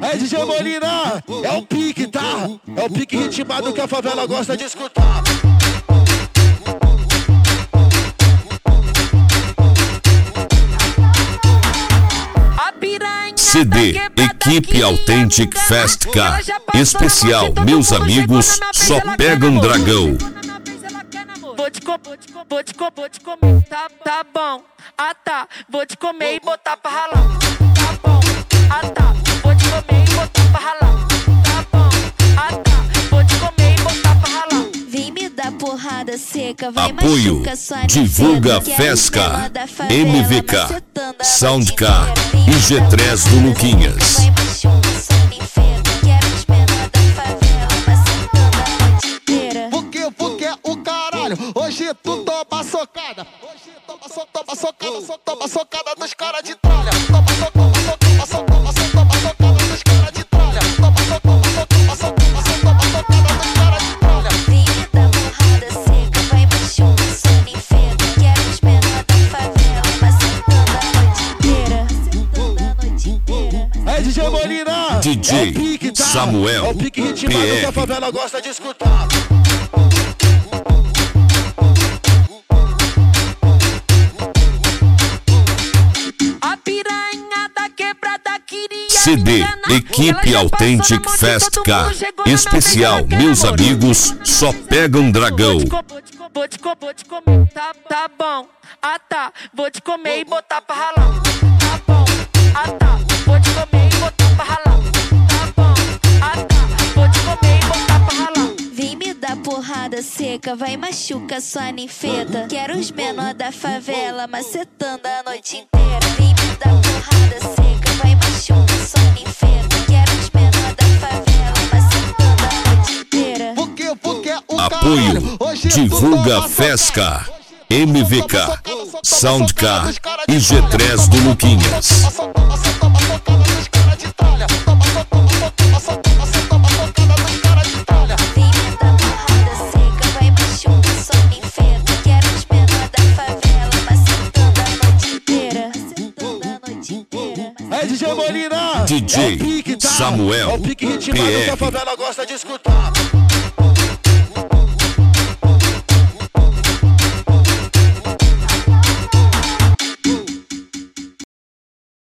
Aí DJ Molina, é o pique, tá? É o pique ritmado que a favela gosta de escutar. CD Equipe Authentic Fast Car especial Meus Amigos Só Pegam Dragão. Vou te comer, tá bom. Ah tá, vou te comer e botar pra ralar. Tá bom, ah tá, vou te comer e botar pra ralar. Tá bom, ah tá, vou te comer e botar pra ralar. Vem me dar porrada seca, vai apoio, machuca sua divulga Fesca, MVK, Soundcar e G3 do Luquinhas. Vai machuca sua ninfeta, quero os menor da favela, macetando a noite inteira. Porque é o caralho, hoje tu toma socada. Hoje toma socada dos caras de tralha. Toma socada dos caras de tralha. Toma socada dos caras de tralha. Vem me dar porrada seca, vai machuca sua ninfeta, quero os menor da favela, macetando a noite inteira. É DJ Molina, DJ é o pique, tá? Samuel, é o pique ritmado que a PR. favela gosta de escutar. A piranha da quebrada queria CD Equipe Authentic Fast Car especial Meus Amigos Só Pegam Dragão. Vou te comer, tá bom. Ah tá, vou te comer e botar pra ralar. Tá bom, ah tá, vou te comer e botar pra ralar. Tá bom, ah tá, vou te comer e botar pra ralar. Vem me dar porrada seca, vai machuca sua ninfeta, quero os menor da favela, macetando a noite inteira. Vem me dar porrada seca, vai machuca sua ninfeta, quero os menor da favela, macetando a noite inteira. Porque é o Apoio, caralho, hoje divulga Fesca, MVK, Soundcar e G3 do Luquinhas. Toma socada dos caras de tralha. Toma socada dos caras de tralha. Vem me dar porrada seca, vai machuca sua ninfeta, quero os menor da favela, macetando a noite inteira. Macetando a noite inteira. É DJ Molina, DJ é o pique, tá? Samuel, é o pique ritmado que a PR. favela gosta de escutar.